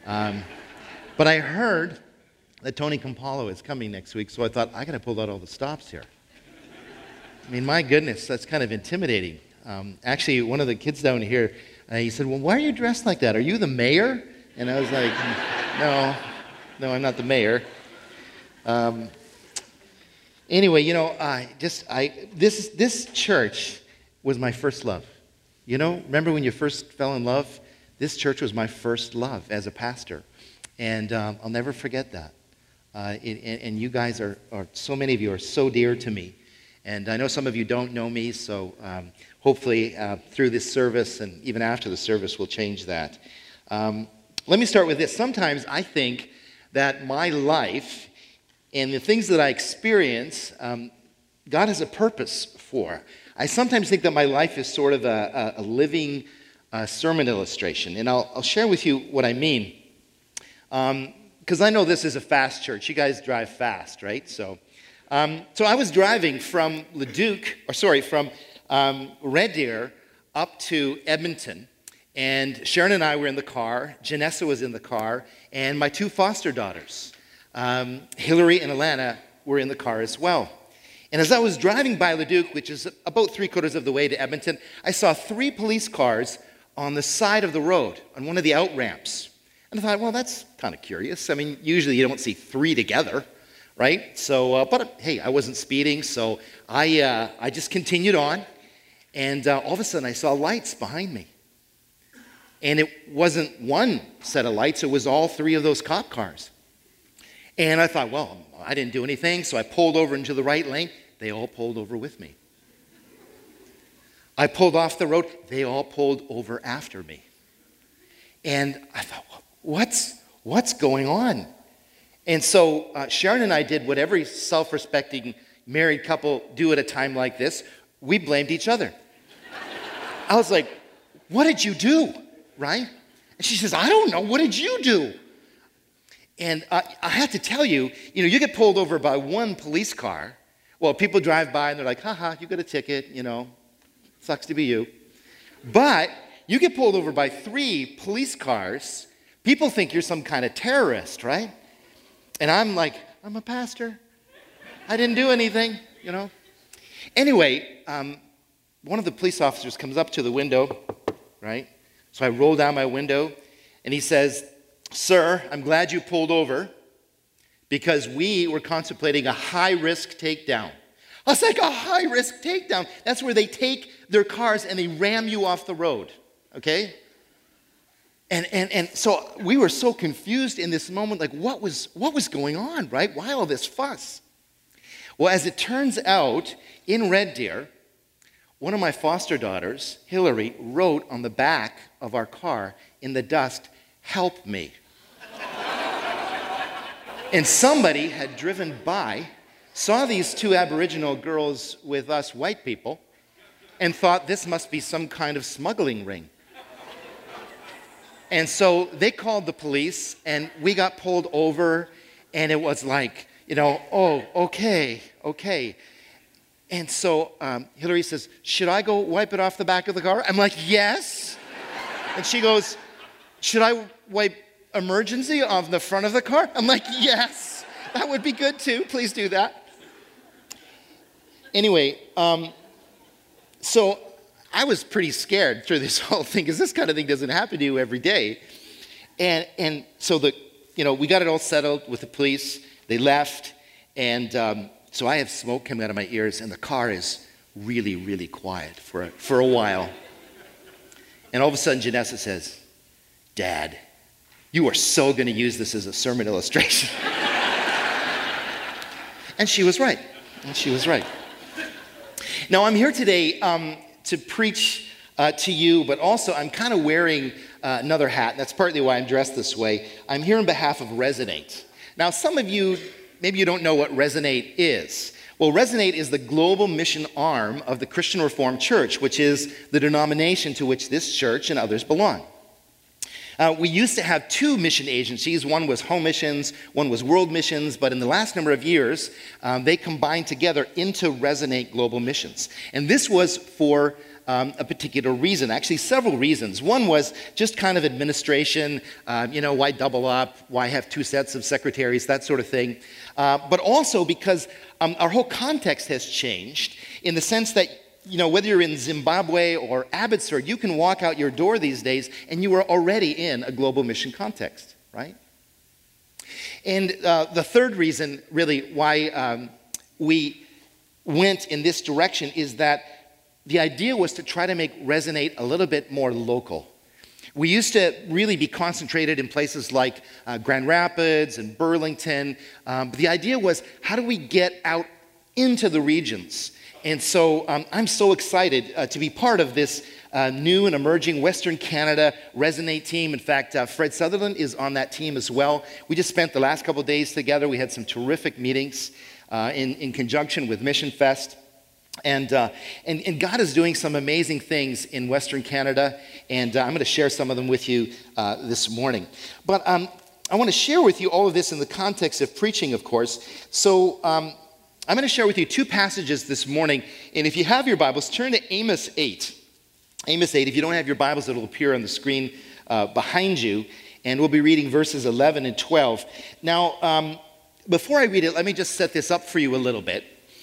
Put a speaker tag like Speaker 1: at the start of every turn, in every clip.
Speaker 1: Um, but I heard that Tony Campolo is coming next week, so I thought, I got to pull out all the stops here. I mean, my goodness, that's kind of intimidating. Actually, one of the kids down here, he said, well, why are you dressed like that? Are you the mayor? And I was like, no, I'm not the mayor. Anyway, you know, this church was my first love. You know, remember when you first fell in love? This church was my first love as a pastor. And I'll never forget that. And you guys so many of you are so dear to me. And I know some of you don't know me, so hopefully through this service and even after the service we'll change that. Let me start with this. Sometimes I think that my life and the things that I experience, God has a purpose for. I sometimes think that my life is sort of a living sermon illustration. And I'll share with you what I mean. Because I know this is a fast church. You guys drive fast, right? So I was driving from Red Deer up to Edmonton. And Sharon and I were in the car. Janessa was in the car. And my two foster daughters, Hillary and Alana, were in the car as well. And as I was driving by Leduc, which is about 3/4 of the way to Edmonton, I saw 3 police cars on the side of the road, on one of the out-ramps. And I thought, well, that's kind of curious. I mean, usually you don't see 3 together, right? So, but hey, I wasn't speeding, so I just continued on. And all of a sudden, I saw lights behind me. And it wasn't one set of lights, it was all 3 of those cop cars. And I thought, well, I didn't do anything, so I pulled over into the right lane. They all pulled over with me. I pulled off the road. They all pulled over after me. And I thought, what's going on? And so Sharon and I did what every self-respecting married couple do at a time like this. We blamed each other. I was like, what did you do? Right? And she says, I don't know. What did you do? And I have to tell you, you get pulled over by one police car. Well, people drive by and they're like, haha, you got a ticket, sucks to be you. But you get pulled over by 3 police cars, people think you're some kind of terrorist, right? And I'm like, I'm a pastor. I didn't do anything, Anyway, one of the police officers comes up to the window, right? So I roll down my window, and he says, sir, I'm glad you pulled over because we were contemplating a high-risk takedown. I was like, a high-risk takedown? That's where they take their cars and they ram you off the road, okay? And so we were so confused in this moment, like what was going on, right? Why all this fuss? Well, as it turns out, in Red Deer, one of my foster daughters, Hillary, wrote on the back of our car in the dust, help me. And somebody had driven by, saw these 2 Aboriginal girls with us white people, and thought this must be some kind of smuggling ring. And so they called the police, and we got pulled over, and it was like, oh, okay. And so Hillary says, should I go wipe it off the back of the car? I'm like, yes. And she goes, should I wipe emergency off the front of the car? I'm like, yes. That would be good too. Please do that. Anyway, so I was pretty scared through this whole thing because this kind of thing doesn't happen to you every day. And so we got it all settled with the police. They left, and so I have smoke coming out of my ears, and the car is really, really quiet for a while. And all of a sudden, Janessa says, Dad, you are so going to use this as a sermon illustration. And she was right. Now, I'm here today to preach to you, but also I'm kind of wearing another hat. That's partly why I'm dressed this way. I'm here on behalf of Resonate. Now, some of you, maybe you don't know what Resonate is. Well, Resonate is the global mission arm of the Christian Reformed Church, which is the denomination to which this church and others belong. We used to have 2 mission agencies. One was Home Missions, one was World Missions, but in the last number of years, they combined together into Resonate Global Missions. And this was for a particular reason, actually several reasons. One was just kind of administration, why double up, why have two sets of secretaries, that sort of thing. But also because our whole context has changed in the sense that, whether you're in Zimbabwe or Abbotsford, you can walk out your door these days and you are already in a global mission context, right? And the third reason, really, why we went in this direction is that the idea was to try to make Resonate a little bit more local. We used to really be concentrated in places like Grand Rapids and Burlington. But the idea was, how do we get out into the regions? And so I'm so excited to be part of this new and emerging Western Canada Resonate team. In fact, Fred Sutherland is on that team as well. We just spent the last couple of days together. We had some terrific meetings in conjunction with Mission Fest. And God is doing some amazing things in Western Canada, and I'm going to share some of them with you this morning. But I want to share with you all of this in the context of preaching, of course. So I'm going to share with you two passages this morning, and if you have your Bibles, turn to Amos 8. Amos 8, if you don't have your Bibles, it'll appear on the screen behind you, and we'll be reading verses 11 and 12. Now, before I read it, let me just set this up for you a little bit.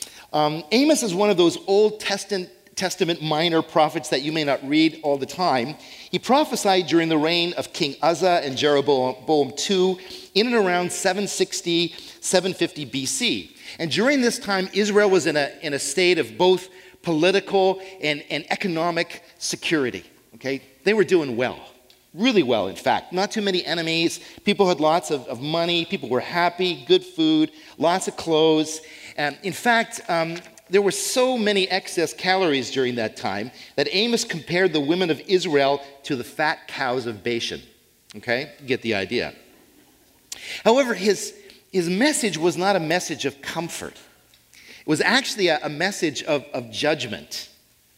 Speaker 1: Amos is one of those Old Testament minor prophets that you may not read all the time. He prophesied during the reign of King Uzzah and Jeroboam II in and around 760, 750 BC. And during this time, Israel was in a state of both political and economic security. Okay, they were doing well. Really well, in fact. Not too many enemies. People had lots of money. People were happy, good food, lots of clothes. In fact, there were so many excess calories during that time that Amos compared the women of Israel to the fat cows of Bashan. Okay? You get the idea. However, his message was not a message of comfort. It was actually a message of judgment.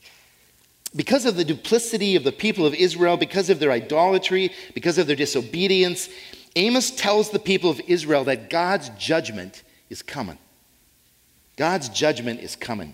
Speaker 1: Because of the duplicity of the people of Israel, because of their idolatry, because of their disobedience, Amos tells the people of Israel that God's judgment is coming. God's judgment is coming.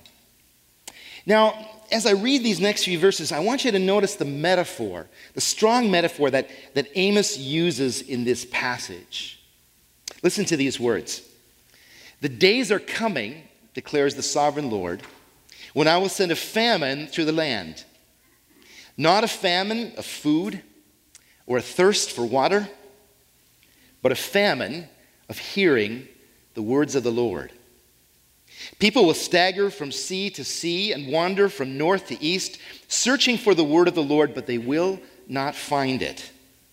Speaker 1: Now, as I read these next few verses, I want you to notice the metaphor, the strong metaphor that Amos uses in this passage. Listen to these words. The days are coming, declares the sovereign Lord, when I will send a famine through the land. Not a famine of food or a thirst for water, but a famine of hearing the words of the Lord. People will stagger from sea to sea and wander from north to east, searching for the word of the Lord, but they will not find it.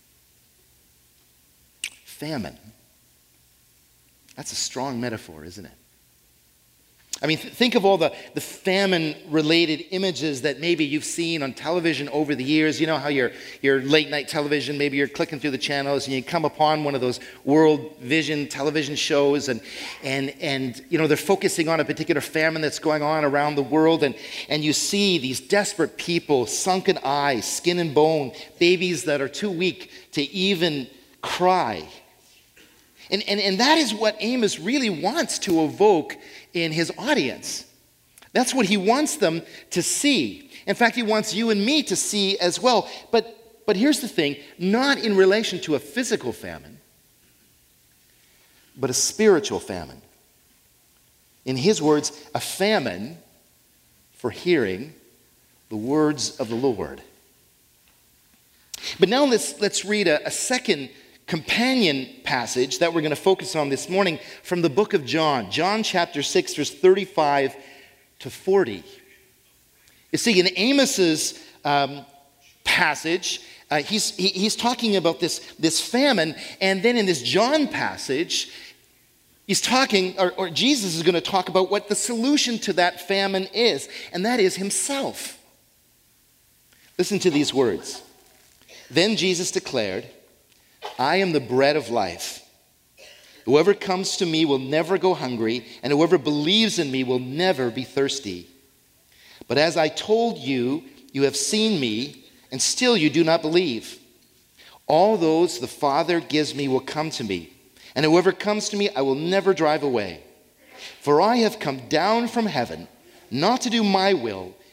Speaker 1: Famine. That's a strong metaphor, isn't it? I mean, think of all the famine-related images that maybe you've seen on television over the years. You know how your late-night television, maybe you're clicking through the channels and you come upon one of those World Vision television shows and they're focusing on a particular famine that's going on around the world and you see these desperate people, sunken eyes, skin and bone, babies that are too weak to even cry. And that is what Amos really wants to evoke in his audience. That's what he wants them to see. In fact, he wants you and me to see as well. But here's the thing, not in relation to a physical famine, but a spiritual famine. In his words, a famine for hearing the words of the Lord. But now let's read a second companion passage that we're going to focus on this morning from the book of John. John chapter 6, verse 35 to 40. You see, in Amos's passage, he's talking about this famine, and then in this John passage, he's talking, or Jesus is going to talk about what the solution to that famine is, and that is himself. Listen to these words. Then Jesus declared, I am the bread of life. Whoever comes to me will never go hungry, and whoever believes in me will never be thirsty. But as I told you, you have seen me, and still you do not believe. All those the Father gives me will come to me, and whoever comes to me I will never drive away. For I have come down from heaven, not to do my will,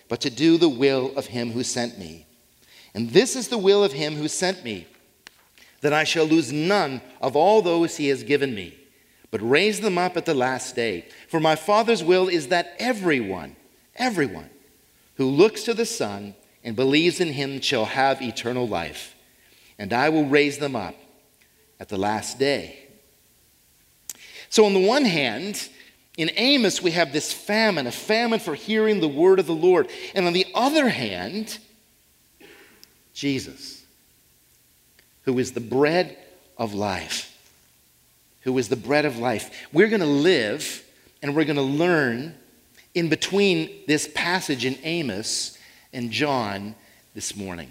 Speaker 1: but to do the will of him who sent me. And this is the will of him who sent me, that I shall lose none of all those he has given me, but raise them up at the last day. For my Father's will is that everyone who looks to the Son and believes in him shall have eternal life, and I will raise them up at the last day. So on the one hand, in Amos we have this famine, a famine for hearing the word of the Lord. And on the other hand, Jesus, who is the bread of life. Who is the bread of life. We're going to live and we're going to learn in between this passage in Amos and John this morning.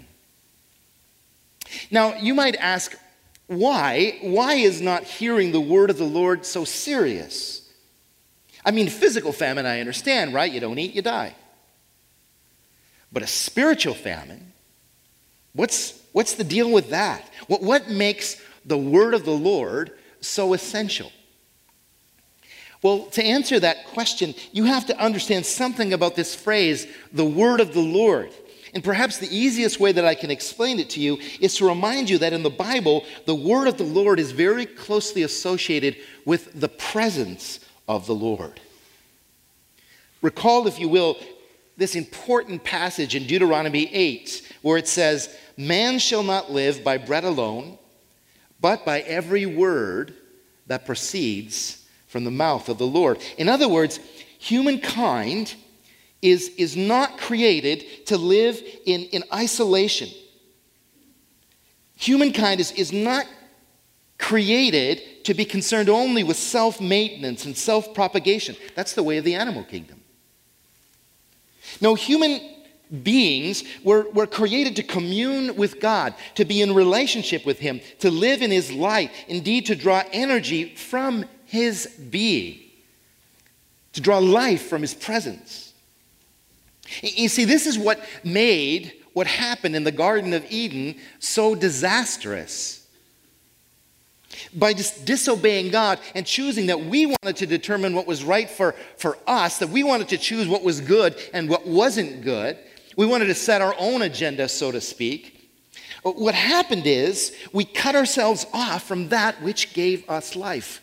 Speaker 1: Now, you might ask, why? Why is not hearing the word of the Lord so serious? I mean, physical famine, I understand, right? You don't eat, you die. But a spiritual famine, what's the deal with that? What makes the word of the Lord so essential? Well, to answer that question, you have to understand something about this phrase, the word of the Lord. And perhaps the easiest way that I can explain it to you is to remind you that in the Bible, the word of the Lord is very closely associated with the presence of the Lord. Recall, if you will, this important passage in Deuteronomy 8, where it says, "Man shall not live by bread alone, but by every word that proceeds from the mouth of the Lord." In other words, humankind is not created to live in isolation. Humankind is not created to be concerned only with self-maintenance and self-propagation. That's the way of the animal kingdom. No, human beings were created to commune with God, to be in relationship with him, to live in his light, indeed to draw energy from his being, to draw life from his presence. You see, this is what made what happened in the Garden of Eden so disastrous. By just disobeying God and choosing that we wanted to determine what was right for us, that we wanted to choose what was good and what wasn't good. We wanted to set our own agenda, so to speak. What happened is we cut ourselves off from that which gave us life.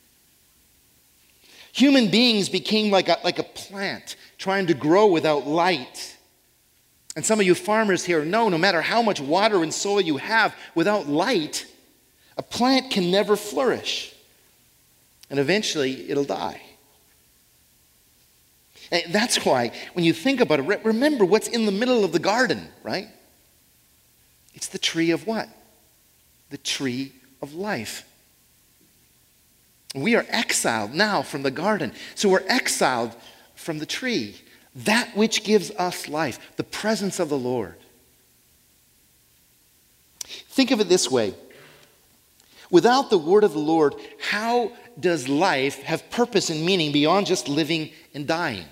Speaker 1: Human beings became like a plant trying to grow without light. And some of you farmers here know, no matter how much water and soil you have, without light, a plant can never flourish. And eventually it'll die. And that's why, when you think about it, remember what's in the middle of the garden, right? It's the tree of what? The tree of life. We are exiled now from the garden. So we're exiled from the tree, that which gives us life, the presence of the Lord. Think of it this way. Without the word of the Lord, how does life have purpose and meaning beyond just living and dying?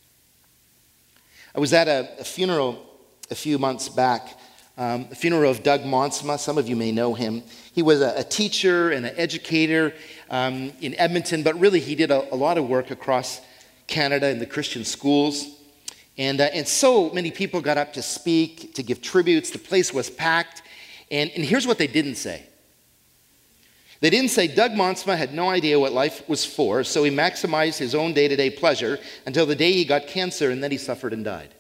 Speaker 1: I was at a funeral a few months back, a funeral of Doug Monsma. Some of you may know him. He was a teacher and an educator in Edmonton, but really he did a lot of work across Canada in the Christian schools. And so many people got up to speak, to give tributes. The place was packed. And here's what they didn't say. They didn't say Doug Monsma had no idea what life was for, so he maximized his own day-to-day pleasure until the day he got cancer and then he suffered and died.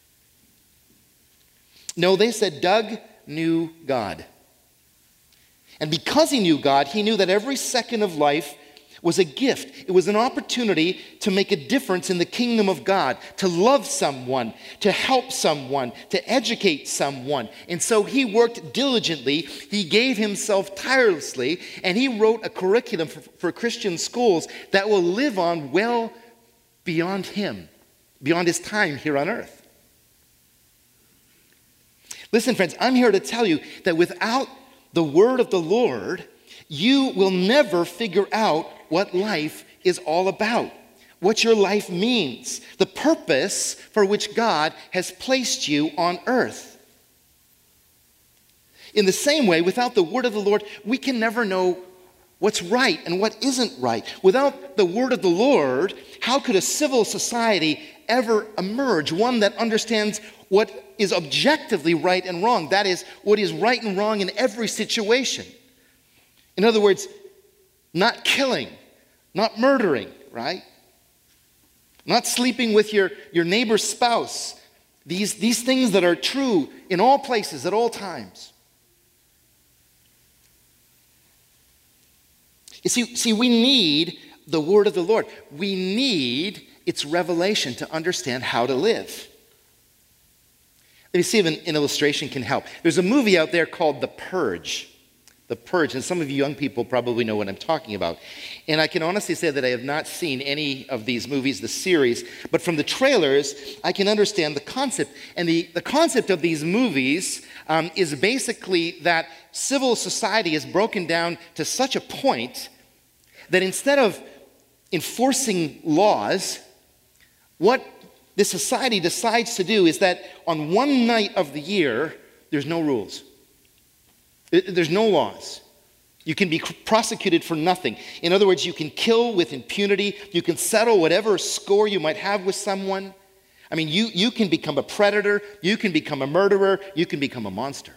Speaker 1: No, they said Doug knew God. And because he knew God, he knew that every second of life was a gift. It was an opportunity to make a difference in the kingdom of God, to love someone, to help someone, to educate someone. And so he worked diligently, he gave himself tirelessly, and he wrote a curriculum for Christian schools that will live on well beyond him, beyond his time here on earth. Listen, friends, I'm here to tell you that without the word of the Lord, you will never figure out what life is all about, what your life means, the purpose for which God has placed you on earth. In the same way, without the word of the Lord, we can never know what's right and what isn't right. Without the word of the Lord, how could a civil society ever emerge, one that understands what is objectively right and wrong. That is, what is right and wrong in every situation. In other words, not killing, not murdering, right? Not sleeping with your neighbor's spouse. These things that are true in all places, at all times. You see, we need the word of the Lord. We need its revelation to understand how to live. Let me see if an illustration can help. There's a movie out there called The Purge. The Purge, and some of you young people probably know what I'm talking about. And I can honestly say that I have not seen any of these movies, the series, but from the trailers, I can understand the concept. And the concept of these movies is basically that civil society is broken down to such a point that instead of enforcing laws, what this society decides to do is that on one night of the year, there's no rules. There's no laws. You can be prosecuted for nothing. In other words, you can kill with impunity. You can settle whatever score you might have with someone. I mean, you can become a predator. You can become a murderer. You can become a monster.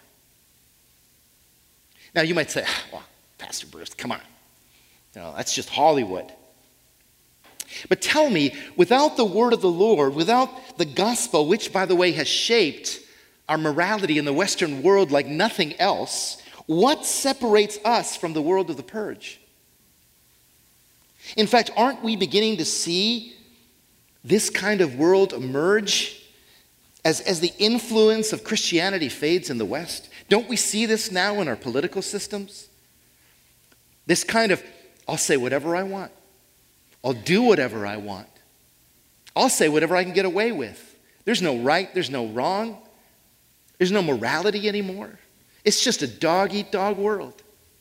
Speaker 1: Now, you might say, well, Pastor Bruce, come on. No, that's just Hollywood. But tell me, without the word of the Lord, without the gospel, which, by the way, has shaped our morality in the Western world like nothing else, what separates us from the world of the purge? In fact, aren't we beginning to see this kind of world emerge as the influence of Christianity fades in the West? Don't we see this now in our political systems? This kind of, I'll say whatever I want. I'll do whatever I want. I'll say whatever I can get away with. There's no right, there's no wrong. There's no morality anymore. It's just a dog-eat-dog world.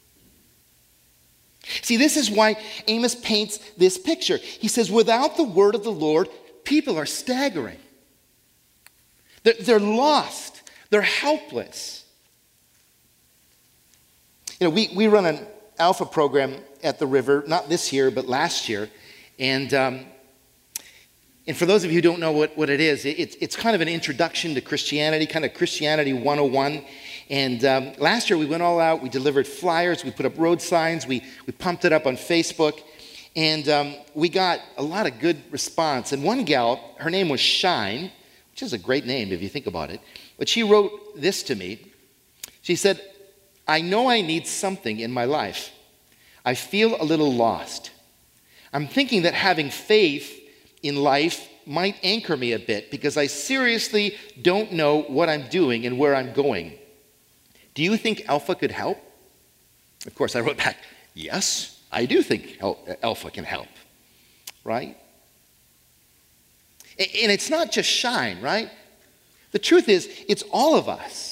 Speaker 1: See, this is why Amos paints this picture. He says, without the word of the Lord, people are staggering. They're lost. They're helpless. You know, we run an Alpha program at the River, not this year, but last year. And for those of you who don't know what it is, it's kind of an introduction to Christianity, kind of Christianity 101. And last year we went all out, we delivered flyers, we put up road signs, we pumped it up on Facebook, and we got a lot of good response. And one gal, her name was Shine, which is a great name if you think about it, but she wrote this to me. She said, I know I need something in my life. I feel a little lost. I'm thinking that having faith in life might anchor me a bit because I seriously don't know what I'm doing and where I'm going. Do you think Alpha could help? Of course, I wrote back, yes, I do think Alpha can help, right? And it's not just Shine, right? The truth is, it's all of us.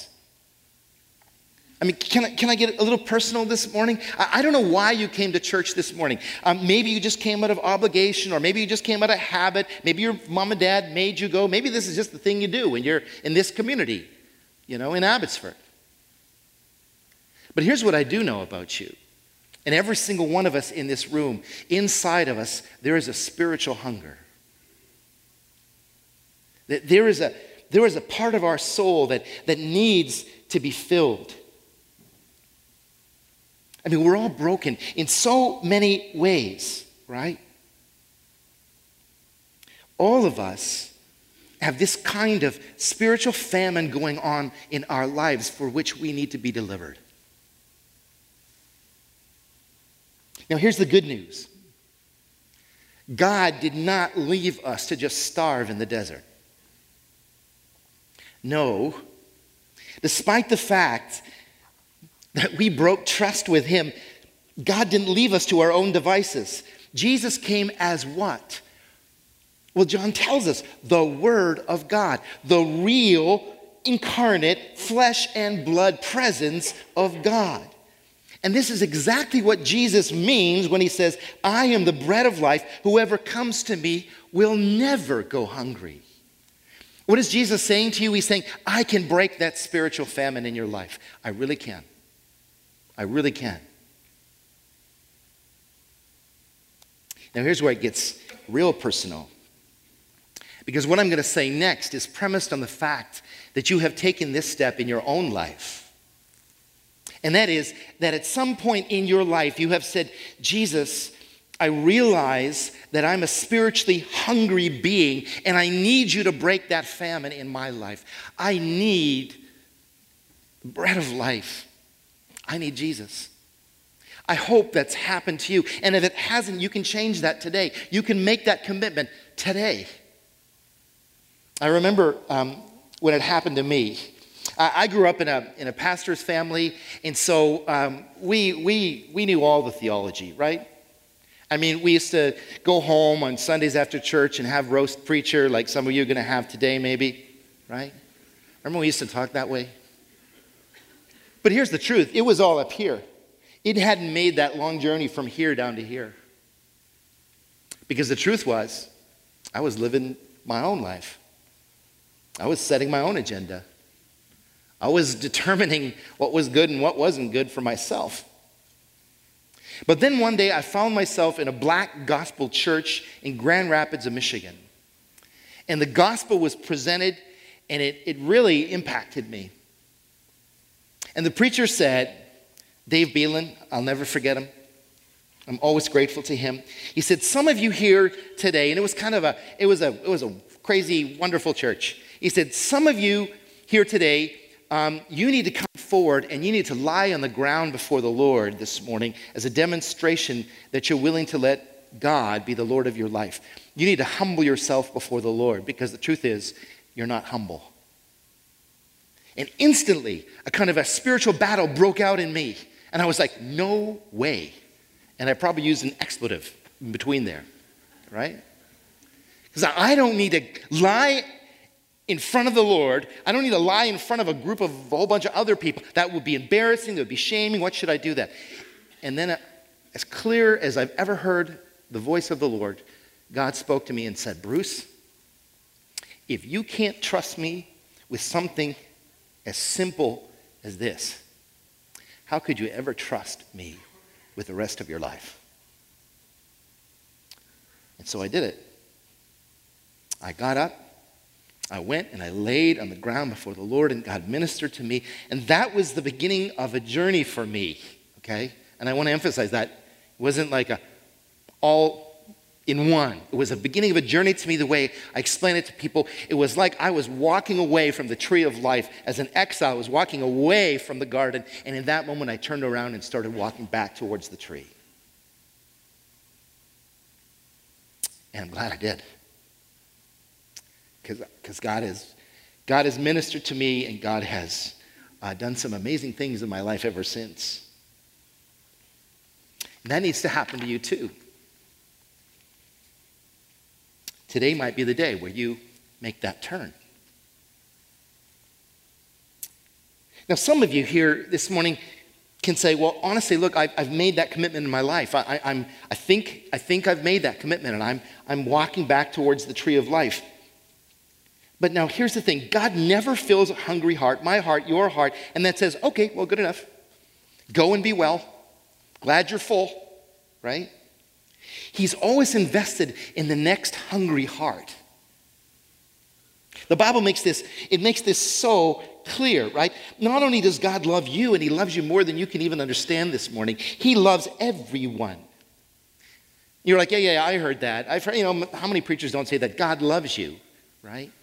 Speaker 1: I mean, can I get a little personal this morning? I don't know why you came to church this morning. Maybe you just came out of obligation, or maybe you just came out of habit. Maybe your mom and dad made you go. Maybe this is just the thing you do when you're in this community, you know, in Abbotsford. But here's what I do know about you. And every single one of us in this room, inside of us, there is a spiritual hunger. There is a part of our soul that needs to be filled. I mean, we're all broken in so many ways, right? All of us have this kind of spiritual famine going on in our lives for which we need to be delivered. Now, here's the good news. God did not leave us to just starve in the desert. No, despite the fact that we broke trust with him, God didn't leave us to our own devices. Jesus came as what? Well, John tells us, the Word of God, the real, incarnate, flesh and blood presence of God. And this is exactly what Jesus means when he says, I am the bread of life. Whoever comes to me will never go hungry. What is Jesus saying to you? He's saying, I can break that spiritual famine in your life. I really can. I really can. Now here's where it gets real personal. Because what I'm going to say next is premised on the fact that you have taken this step in your own life. And that is that at some point in your life you have said, Jesus, I realize that I'm a spiritually hungry being and I need you to break that famine in my life. I need the bread of life. I need Jesus. I hope that's happened to you. And if it hasn't, you can change that today. You can make that commitment today. I remember when it happened to me. I grew up in a pastor's family, and so we knew all the theology, right? I mean, we used to go home on Sundays after church and have roast preacher like some of you are going to have today maybe, right? Remember we used to talk that way? But here's the truth. It was all up here. It hadn't made that long journey from here down to here. Because the truth was, I was living my own life. I was setting my own agenda. I was determining what was good and what wasn't good for myself. But then one day I found myself in a black gospel church in Grand Rapids, Michigan. And the gospel was presented, and it really impacted me. And the preacher said, Dave Beelan, I'll never forget him. I'm always grateful to him. He said, some of you here today, and it was kind of a crazy, wonderful church. He said, some of you here today, you need to come forward and you need to lie on the ground before the Lord this morning as a demonstration that you're willing to let God be the Lord of your life. You need to humble yourself before the Lord because the truth is, you're not humble. And instantly, a kind of a spiritual battle broke out in me. And I was like, no way. And I probably used an expletive in between there, right? Because I don't need to lie in front of the Lord. I don't need to lie in front of a group of a whole bunch of other people. That would be embarrassing. That would be shaming. What should I do that? And then as clear as I've ever heard the voice of the Lord, God spoke to me and said, Bruce, if you can't trust me with something as simple as this, how could you ever trust me with the rest of your life? And so I did it. I got up, I went and I laid on the ground before the Lord, and God ministered to me. And that was the beginning of a journey for me, okay? And I want to emphasize that. It wasn't like a all in one. It was a beginning of a journey to me the way I explain it to people. It was like I was walking away from the tree of life. As an exile, I was walking away from the garden. And in that moment, I turned around and started walking back towards the tree. And I'm glad I did. Because God has ministered to me, and God has done some amazing things in my life ever since. And that needs to happen to you too. Today might be the day where you make that turn. Now, some of you here this morning can say, well, honestly, look, I've made that commitment in my life. I think I've made that commitment, and I'm walking back towards the tree of life. But now here's the thing. God never fills a hungry heart, my heart, your heart, and that says, okay, well, good enough. Go and be well. Glad you're full, right? He's always invested in the next hungry heart. The Bible makes this so clear, right? Not only does God love you, and he loves you more than you can even understand this morning, he loves everyone. You're like, yeah, I heard that. I've heard, how many preachers don't say that? God loves you, right?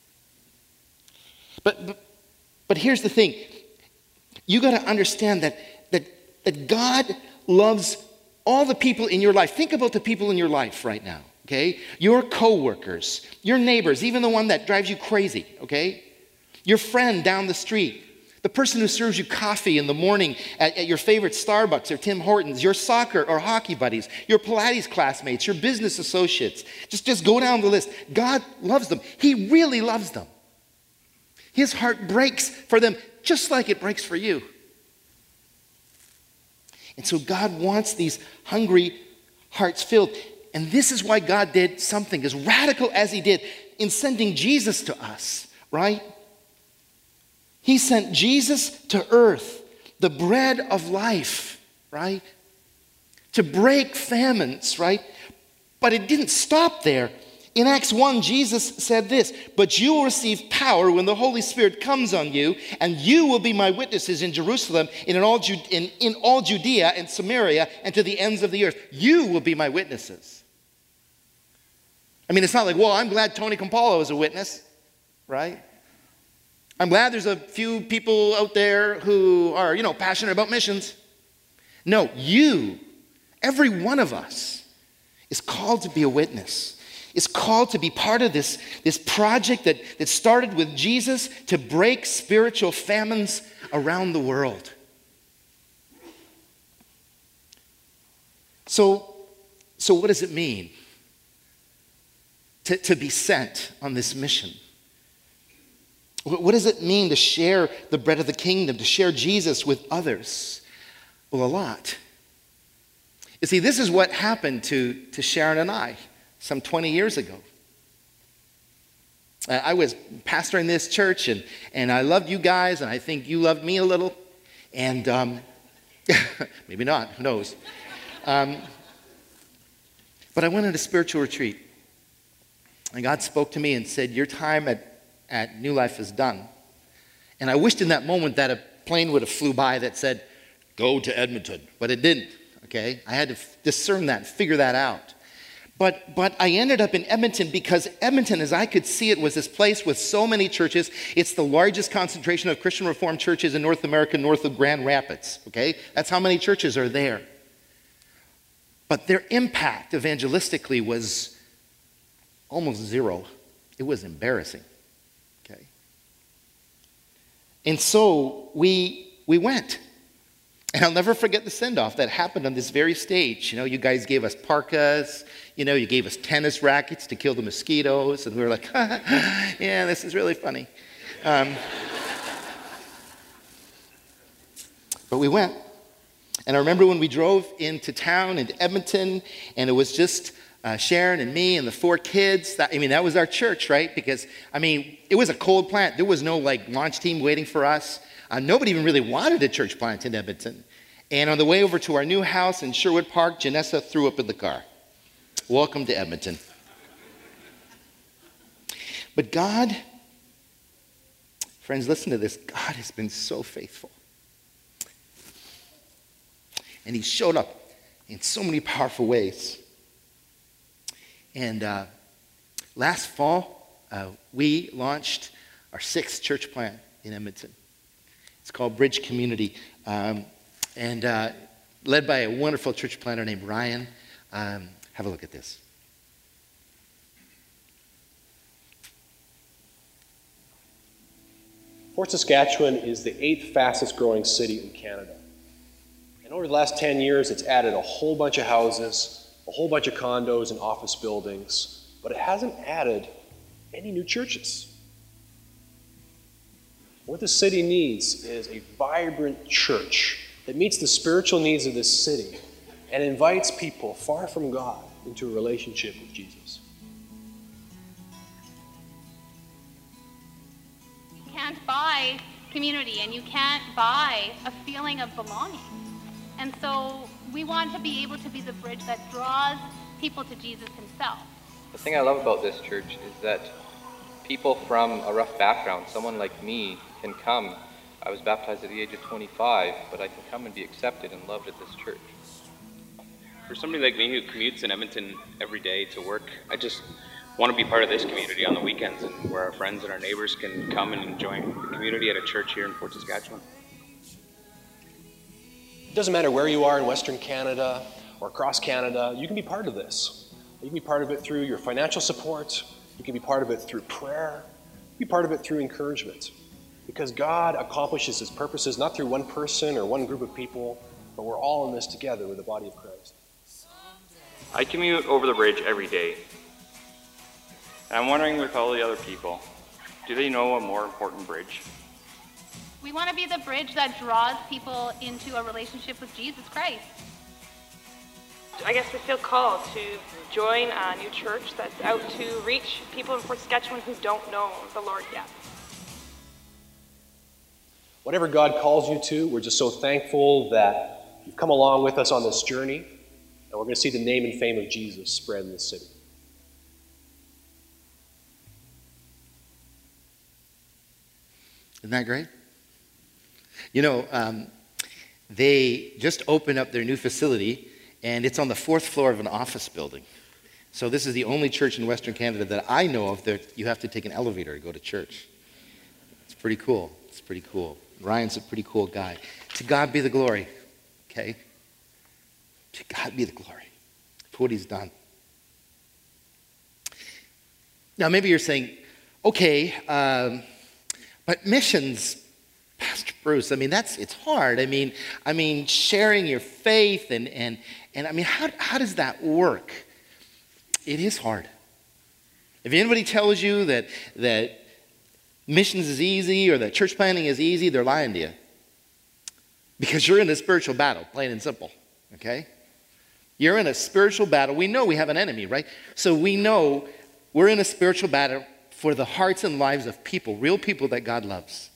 Speaker 1: But here's the thing. You got to understand that God loves all the people in your life. Think about the people in your life right now, okay? Your coworkers, your neighbors, even the one that drives you crazy, okay? Your friend down the street, the person who serves you coffee in the morning at your favorite Starbucks or Tim Hortons, your soccer or hockey buddies, your Pilates classmates, your business associates. Just go down the list. God loves them. He really loves them. His heart breaks for them just like it breaks for you. And so God wants these hungry hearts filled. And this is why God did something as radical as he did in sending Jesus to us, right? He sent Jesus to earth, the bread of life, right? To break famines, right? But it didn't stop there. In Acts 1, Jesus said this, "But you will receive power when the Holy Spirit comes on you, and you will be my witnesses in Jerusalem, in all Judea and Samaria, and to the ends of the earth." You will be my witnesses. I mean, it's not like, well, I'm glad Tony Campolo is a witness, right? I'm glad there's a few people out there who are, passionate about missions. No, you, every one of us, is called to be a witness. Is called to be part of this project that started with Jesus to break spiritual famines around the world. So what does it mean to be sent on this mission? What does it mean to share the bread of the kingdom, to share Jesus with others? Well, a lot. You see, this is what happened to Sharon and I some 20 years ago. I was pastoring this church, and I loved you guys, and I think you loved me a little. And maybe not, who knows. But I went on a spiritual retreat. And God spoke to me and said, "Your time at New Life is done." And I wished in that moment that a plane would have flew by that said, "Go to Edmonton." But it didn't, okay? I had to discern that, figure that out. But I ended up in Edmonton because Edmonton, as I could see it, was this place with so many churches. It's the largest concentration of Christian Reformed churches in North America, north of Grand Rapids, okay? That's how many churches are there. But their impact evangelistically was almost zero. It was embarrassing, okay? And so we went. And I'll never forget the send-off that happened on this very stage. You guys gave us parkas. You gave us tennis rackets to kill the mosquitoes. And we were like, yeah, this is really funny. But we went. And I remember when we drove into town, into Edmonton, and it was just Sharon and me and the 4 kids. That was our church, right? Because, it was a cold plant. There was no, launch team waiting for us. Nobody even really wanted a church plant in Edmonton. And on the way over to our new house in Sherwood Park, Janessa threw up in the car. Welcome to Edmonton. But God, friends, listen to this. God has been so faithful. And he showed up in so many powerful ways. And last fall, we launched our 6th church plant in Edmonton. It's called Bridge Community, and led by a wonderful church planter named Ryan. Have a look at this.
Speaker 2: Fort Saskatchewan is the 8th fastest growing city in Canada. And over the last 10 years, it's added a whole bunch of houses, a whole bunch of condos and office buildings, but it hasn't added any new churches. What the city needs is a vibrant church that meets the spiritual needs of this city and invites people far from God into a relationship with Jesus.
Speaker 3: You can't buy community, and you can't buy a feeling of belonging. And so we want to be able to be the bridge that draws people to Jesus himself.
Speaker 4: The thing I love about this church is that people from a rough background, someone like me, can come. I was baptized at the age of 25, but I can come and be accepted and loved at this church.
Speaker 5: For somebody like me who commutes in Edmonton every day to work, I just want to be part of this community on the weekends, and where our friends and our neighbors can come and join the community at a church here in Fort Saskatchewan.
Speaker 2: It doesn't matter where you are in Western Canada or across Canada, you can be part of this. You can be part of it through your financial support, you can be part of it through prayer, you can be part of it through encouragement. Because God accomplishes his purposes not through one person or one group of people, but we're all in this together with the body of Christ.
Speaker 5: I commute over the bridge every day. And I'm wondering with all the other people, do they know a more important bridge?
Speaker 3: We want to be the bridge that draws people into a relationship with Jesus Christ.
Speaker 6: I guess we feel called to join a new church that's out to reach people in Fort Saskatchewan who don't know the Lord yet.
Speaker 2: Whatever God calls you to, we're just so thankful that you've come along with us on this journey, and we're going to see the name and fame of Jesus spread in the city.
Speaker 1: Isn't that great? You know, they just opened up their new facility, and it's on the 4th floor of an office building. So this is the only church in Western Canada that I know of that you have to take an elevator to go to church. It's pretty cool. It's pretty cool. Ryan's a pretty cool guy. To God be the glory, okay? To God be the glory for what he's done. Now, maybe you're saying, okay, but missions, Pastor Bruce, I mean, it's hard. I mean, sharing your faith and I mean, how does that work? It is hard. If anybody tells you that missions is easy or that church planting is easy, they're lying to you. Because you're in a spiritual battle, plain and simple, okay? You're in a spiritual battle. We know we have an enemy, right? So we know we're in a spiritual battle for the hearts and lives of people, real people that God loves.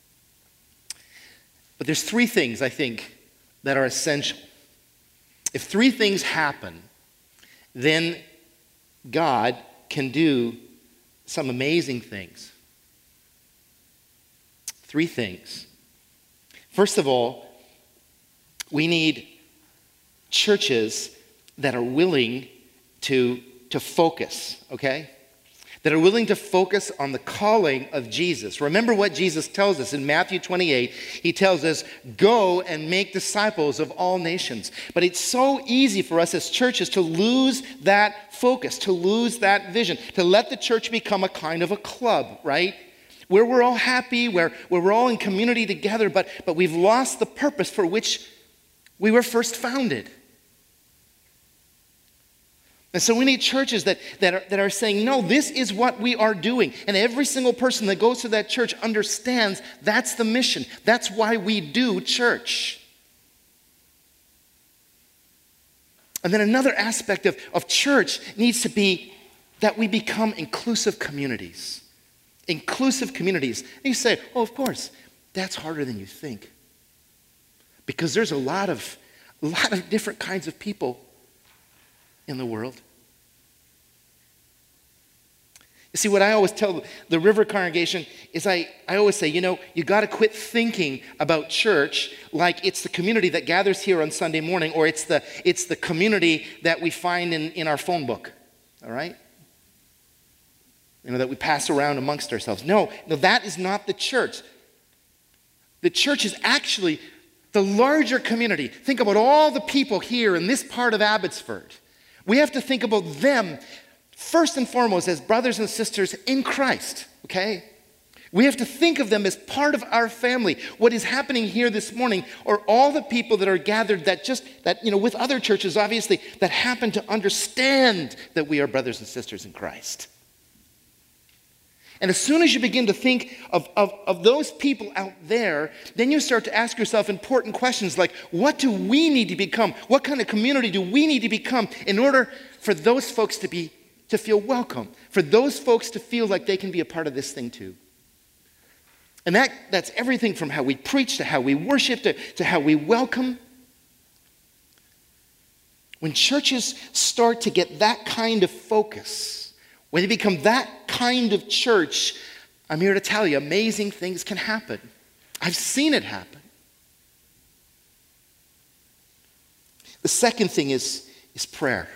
Speaker 1: But there's 3 things, I think, that are essential. If 3 things happen, then God can do some amazing things. 3 things. First of all, we need churches that are willing to focus, okay? That are willing to focus on the calling of Jesus. Remember what Jesus tells us in Matthew 28. He tells us, go and make disciples of all nations. But it's so easy for us as churches to lose that focus, to lose that vision, to let the church become a kind of a club, right? Where we're all happy, where we're all in community together, but we've lost the purpose for which we were first founded. And so we need churches that are saying, no, this is what we are doing. And every single person that goes to that church understands that's the mission. That's why we do church. And then another aspect of church needs to be that we become inclusive communities. Inclusive communities. And you say, oh, of course, that's harder than you think. Because there's a lot of different kinds of people in the world. You see, what I always tell the River congregation is I always say, you got to quit thinking about church like it's the community that gathers here on Sunday morning, or it's the community that we find in our phone book, all right? That we pass around amongst ourselves. No, that is not the church. The church is actually the larger community. Think about all the people here in this part of Abbotsford. We have to think about them first and foremost as brothers and sisters in Christ, okay? We have to think of them as part of our family. What is happening here this morning are all the people that are gathered that with other churches, obviously, that happen to understand that we are brothers and sisters in Christ. And as soon as you begin to think of those people out there, then you start to ask yourself important questions like, what do we need to become? What kind of community do we need to become in order for those folks to feel welcome? For those folks to feel like they can be a part of this thing too? And that's everything from how we preach to how we worship to how we welcome. When churches start to get that kind of focus, when they become that kind of church, I'm here to tell you, amazing things can happen. I've seen it happen. The second thing is prayer.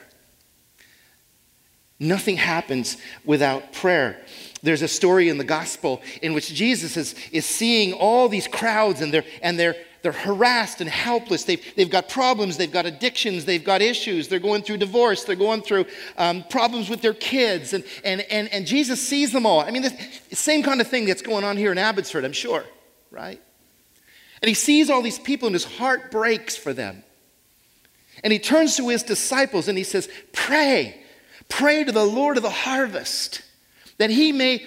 Speaker 1: Nothing happens without prayer. There's a story in the gospel in which Jesus is seeing all these crowds and they're harassed and helpless. They've got problems, they've got addictions, they've got issues, they're going through divorce, they're going through problems with their kids, and Jesus sees them all. I mean, the same kind of thing that's going on here in Abbotsford, I'm sure, right? And he sees all these people and his heart breaks for them. And he turns to his disciples and he says, pray to the Lord of the harvest that he may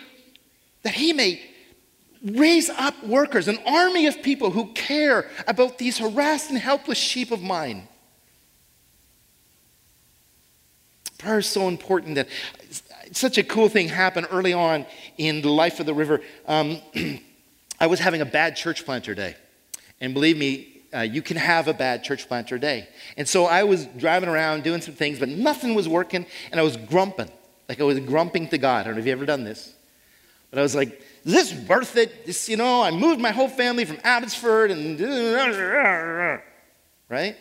Speaker 1: raise up workers, an army of people who care about these harassed and helpless sheep of mine. Prayer is so important. That such a cool thing happened early on in the life of the River. I was having a bad church planter day. And believe me, you can have a bad church planter day. And so I was driving around doing some things, but nothing was working, and I was grumping. Like I was grumping to God. I don't know if you've ever done this. But I was like, Is this worth it? This, I moved my whole family from Abbotsford and, right?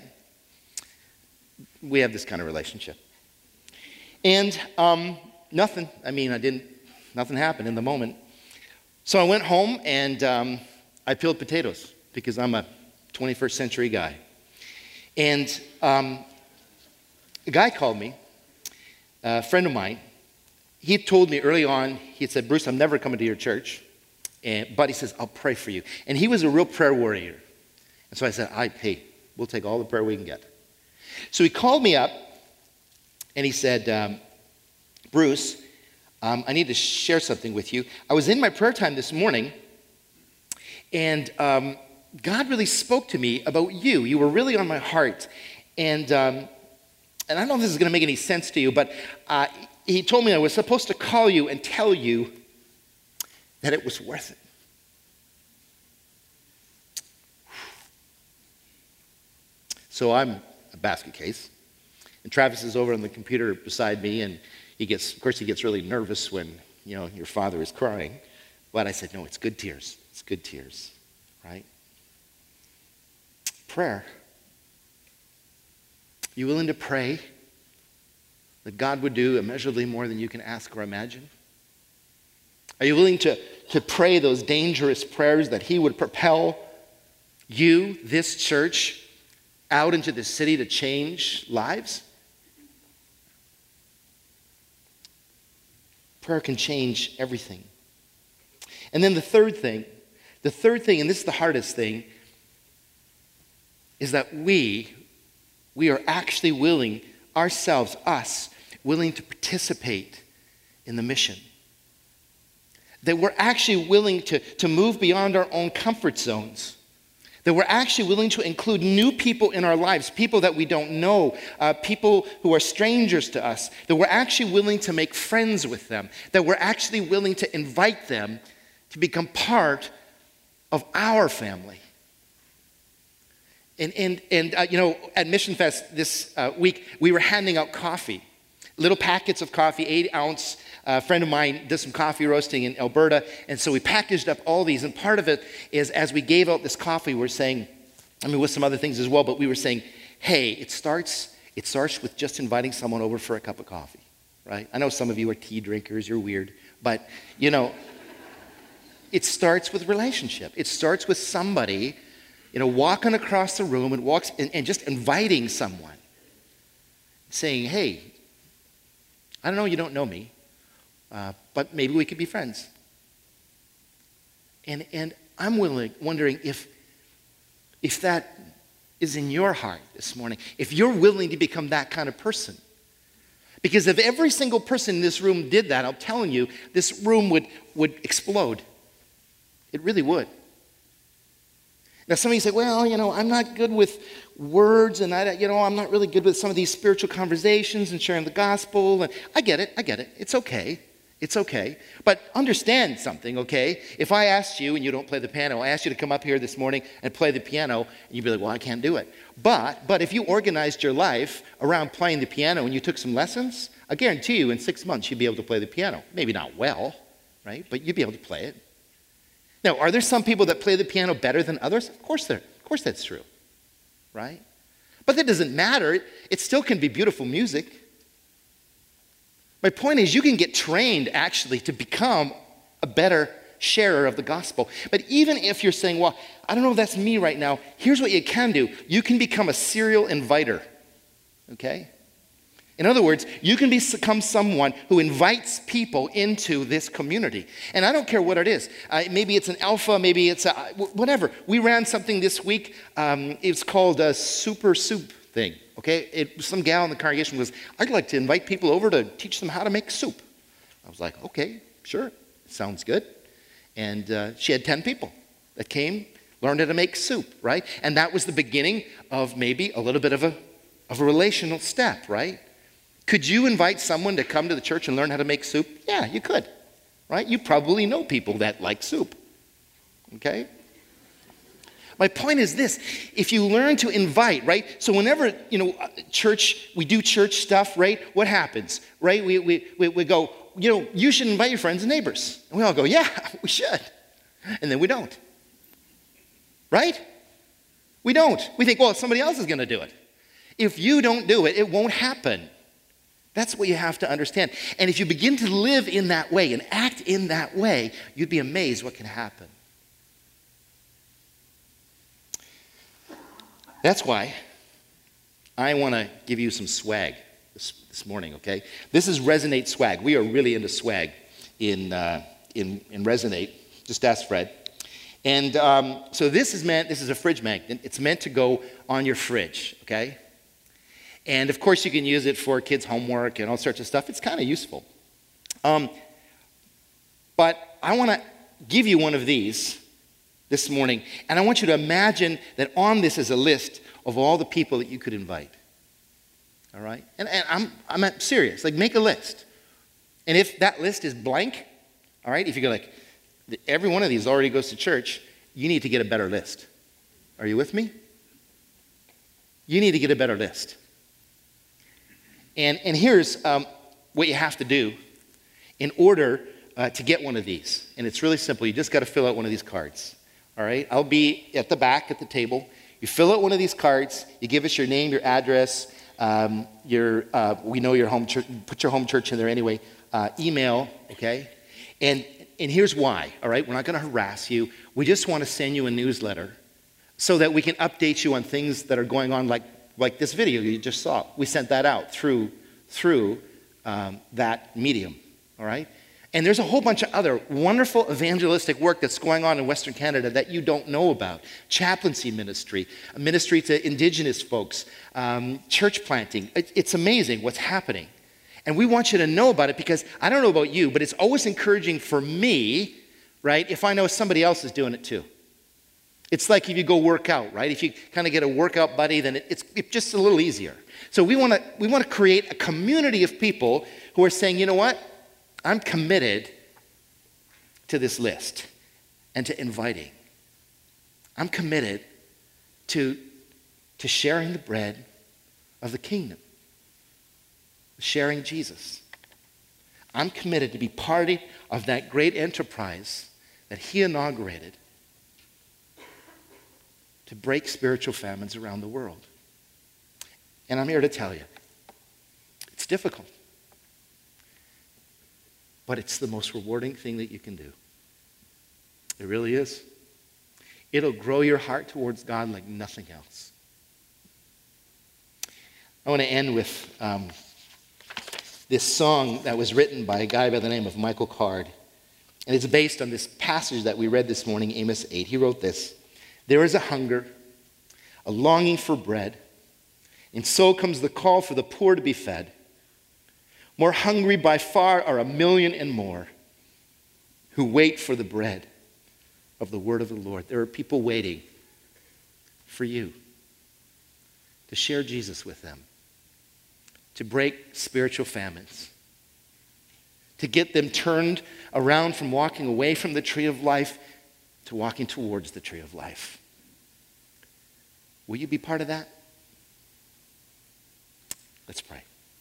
Speaker 1: We have this kind of relationship. And nothing happened in the moment. So I went home and I peeled potatoes because I'm a 21st century guy. And a guy called me, a friend of mine. He had told me early on, he had said, Bruce, I'm never coming to your church. But he says, I'll pray for you. And he was a real prayer warrior. And so I said, hey, we'll take all the prayer we can get. So he called me up and he said, Bruce, I need to share something with you. I was in my prayer time this morning and God really spoke to me about you. You were really on my heart. And I don't know if this is going to make any sense to you, but he told me I was supposed to call you and tell you that it was worth it. So I'm a basket case, and Travis is over on the computer beside me, and he gets really nervous when, your father is crying. But I said, no, it's good tears. It's good tears, right? Prayer. You willing to pray that God would do immeasurably more than you can ask or imagine? Are you willing to pray those dangerous prayers that he would propel you, this church, out into the city to change lives? Prayer can change everything. And then the third thing, and this is the hardest thing, is that we are actually willing, willing to participate in the mission. That we're actually willing to move beyond our own comfort zones. That we're actually willing to include new people in our lives, people that we don't know, people who are strangers to us. That we're actually willing to make friends with them. That we're actually willing to invite them to become part of our family. And at Mission Fest this week, we were handing out coffee. Little packets of coffee, 8-ounce. A friend of mine does some coffee roasting in Alberta, and so we packaged up all these. And part of it is, as we gave out this coffee, we're saying, with some other things as well, but we were saying, hey, it starts with just inviting someone over for a cup of coffee, right? I know some of you are tea drinkers, you're weird, but, it starts with relationship. It starts with somebody, walking across the room and just inviting someone, saying, hey, I don't know, you don't know me, but maybe we could be friends. And I'm wondering if that is in your heart this morning, if you're willing to become that kind of person. Because if every single person in this room did that, I'm telling you, this room would explode. It really would. Now, some of you say, well, I'm not good with words, and I'm not really good with some of these spiritual conversations and sharing the gospel. And I get it. It's okay. But understand something, okay? If I asked you, and you don't play the piano, I asked you to come up here this morning and play the piano, and you'd be like, well, I can't do it. But if you organized your life around playing the piano and you took some lessons, I guarantee you in 6 months you'd be able to play the piano. Maybe not well, right? But you'd be able to play it. Now, are there some people that play the piano better than others? Of course that's true, right? But that doesn't matter. It still can be beautiful music. My point is, you can get trained actually to become a better sharer of the gospel. But even if you're saying, well, I don't know if that's me right now, here's what you can do. You can become a serial inviter, okay? In other words, you can become someone who invites people into this community. And I don't care what it is. Maybe it's an alpha, maybe it's whatever. We ran something this week. It's called a super soup thing, okay? Some gal in the congregation was, I'd like to invite people over to teach them how to make soup. I was like, okay, sure, sounds good. And she had 10 people that came, learned how to make soup, right? And that was the beginning of maybe a little bit of a relational step, right? Could you invite someone to come to the church and learn how to make soup? Yeah, you could, right? You probably know people that like soup, okay? My point is this, if you learn to invite, right? So whenever, we do church stuff, right? What happens, right? We go, you should invite your friends and neighbors. And we all go, yeah, we should. And then we don't. Right? We don't. We think, well, somebody else is going to do it. If you don't do it, it won't happen. That's what you have to understand. And if you begin to live in that way and act in that way, you'd be amazed what can happen. That's why I want to give you some swag this morning, okay? This is Resonate swag. We are really into swag in Resonate. Just ask Fred. And so this is a fridge magnet. It's meant to go on your fridge, okay? And of course you can use it for kids' homework and all sorts of stuff. It's kind of useful. But I want to give you one of these this morning. And I want you to imagine that on this is a list of all the people that you could invite. All right? And I'm serious. Like, make a list. And if that list is blank, all right, if you go like, every one of these already goes to church, you need to get a better list. Are you with me? You need to get a better list. And here's what you have to do in order to get one of these. And it's really simple. You just got to fill out one of these cards. All right? I'll be at the back at the table. You fill out one of these cards. You give us your name, your address, we know your home church. Put your home church in there anyway. Email, okay? And here's why, all right? We're not going to harass you. We just want to send you a newsletter so that we can update you on things that are going on, like this video you just saw. We sent that out through that medium, all right? And there's a whole bunch of other wonderful evangelistic work that's going on in Western Canada that you don't know about. Chaplaincy ministry, ministry to Indigenous folks, church planting. It's amazing what's happening. And we want you to know about it because I don't know about you, but it's always encouraging for me, right, if I know somebody else is doing it too. It's like if you go work out, right? If you kind of get a workout buddy, then it's just a little easier. So we want to create a community of people who are saying, you know what? I'm committed to this list and to inviting. I'm committed to sharing the bread of the kingdom, sharing Jesus. I'm committed to be part of that great enterprise that he inaugurated to break spiritual famines around the world. And I'm here to tell you, it's difficult. But it's the most rewarding thing that you can do. It really is. It'll grow your heart towards God like nothing else. I want to end with this song that was written by a guy by the name of Michael Card. And it's based on this passage that we read this morning, Amos 8. He wrote this: "There is a hunger, a longing for bread, and so comes the call for the poor to be fed. More hungry by far are 1,000,000 and more who wait for the bread of the word of the Lord." There are people waiting for you to share Jesus with them, to break spiritual famines, to get them turned around from walking away from the tree of life to walking towards the tree of life. Will you be part of that? Let's pray.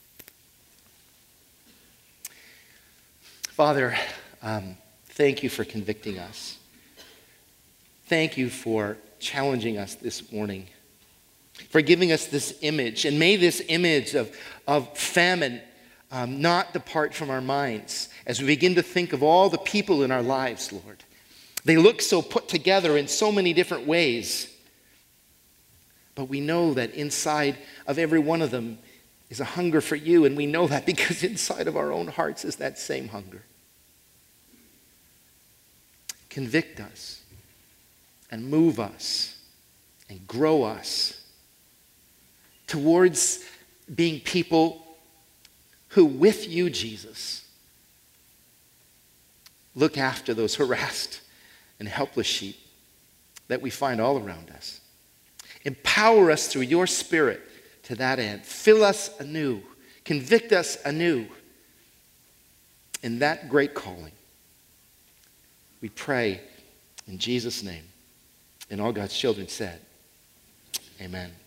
Speaker 1: Father, thank you for convicting us. Thank you for challenging us this morning, for giving us this image. And may this image of famine not depart from our minds as we begin to think of all the people in our lives, Lord. They look so put together in so many different ways. But we know that inside of every one of them is a hunger for you, and we know that because inside of our own hearts is that same hunger. Convict us and move us and grow us towards being people who, with you, Jesus, look after those harassed and helpless sheep that we find all around us. Empower us through your Spirit to that end. Fill us anew. Convict us anew in that great calling. We pray in Jesus' name. And all God's children said, amen.